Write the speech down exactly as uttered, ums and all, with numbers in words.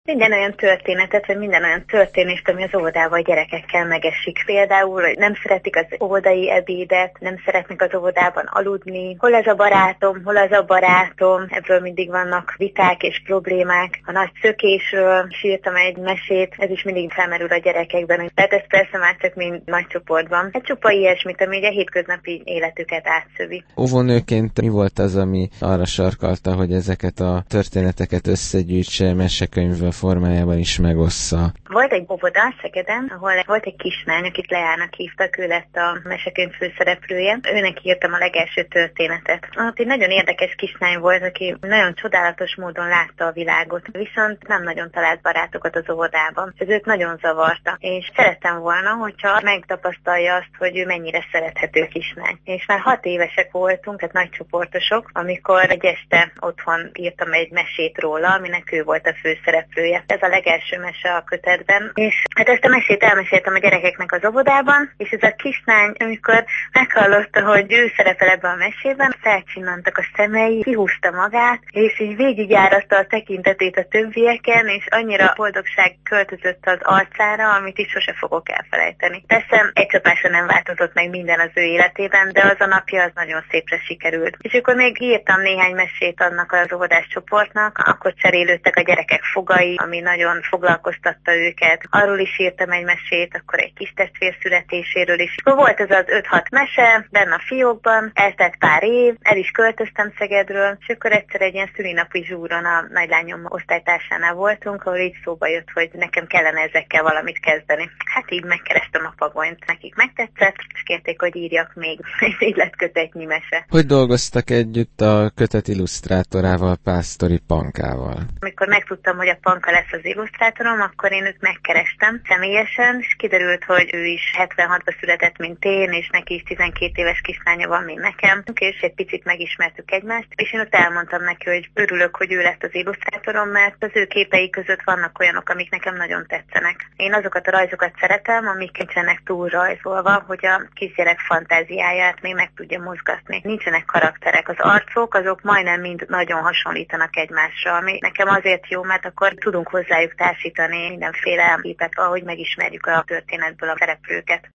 Minden olyan történetet, vagy minden olyan történést, ami az óvodában a gyerekekkel megesik. Például, hogy nem szeretik az óvodai ebédet, nem szeretnek az óvodában aludni. Hol az a barátom, hol az a barátom, ebből mindig vannak viták és problémák. A nagy szökésről is írtam egy mesét, ez is mindig felmerül a gyerekekben. Tehát ez persze már csak mind nagy csoportban. Egy csupa ilyesmit, ami a hétköznapi életüket átszövi. Óvónőként mi volt az, ami arra sarkalta, hogy ezeket a történeteket összegyűjtse, mesekönyv formájában is megossza? Volt egy óvoda Szegeden, ahol volt egy kislány, akit Leának hívtak, ő lett a mesekönyv főszereplője. Őnek írtam a legelső történetet. Ott egy nagyon érdekes kislány volt, aki nagyon csodálatos módon látta a világot, viszont nem nagyon talált barátokat az óvodában. Ez őt nagyon zavarta, és szerettem volna, hogyha megtapasztalja azt, hogy ő mennyire szerethető kislány. És már hat évesek voltunk, tehát nagy csoportosok, amikor egy este otthon írtam egy mesét róla, aminek ő volt a főszereplője. Ez a legelső mese a kötetben. És hát ezt a mesét elmeséltem a gyerekeknek az óvodában, és ez a kislány, amikor meghallotta, hogy ő szerepel ebben a mesében, felcsillantak a szemei, kihúzta magát, és így végigjáratta a tekintetét a többieken, és annyira boldogság költözött az arcára, amit is sose fogok elfelejteni. Persze egy csapásra nem változott meg minden az ő életében, de az a napja az nagyon szépre sikerült. És akkor még írtam néhány mesét annak az óvodás csoportnak, akkor cserélődtek a gyerekek fogai, ami nagyon foglalkoztatta őket. Arról is írtam egy mesét, akkor egy kis testvér születéséről is. Akkor volt ez az öt-hat mese, benne a fiókban, eltelt pár év, el is költöztem Szegedről, és akkor egyszer egy ilyen szülinapi zsúron a nagylányom osztálytársánál voltunk, ahol így szóba jött, hogy nekem kellene ezekkel valamit kezdeni. Hát így megkerestem a Pagonyt, nekik megtetszett, és kérték, hogy írjak még. Így lett kötetnyi mese. Hogy dolgoztak együtt a kötet illusztrátorával, Pásztori Pankával? Amikor megtudtam, hogy a Panka lesz az illusztrátorom, akkor én őt megkerestem személyesen, és kiderült, hogy ő is hetvenhatban született, mint én, és neki is tizenkét éves kislánya van, mint nekem, és egy picit megismertük egymást, és én ott elmondtam neki, hogy örülök, hogy ő lett az illusztrátorom, mert az ő képei között vannak olyanok, amik nekem nagyon tetszenek. Én azokat a rajzokat szeretem, amik nincsenek túl rajzolva, hogy a kisgyerek fantáziáját még meg tudja mozgatni. Nincsenek karakterek. Az arcok, azok majdnem mind nagyon hasonlítanak egymásra, ami nekem azért jó, mert akkor tudunk hozzájuk társítani mindenféle képet, ahogy megismerjük a történetből a szereplőket.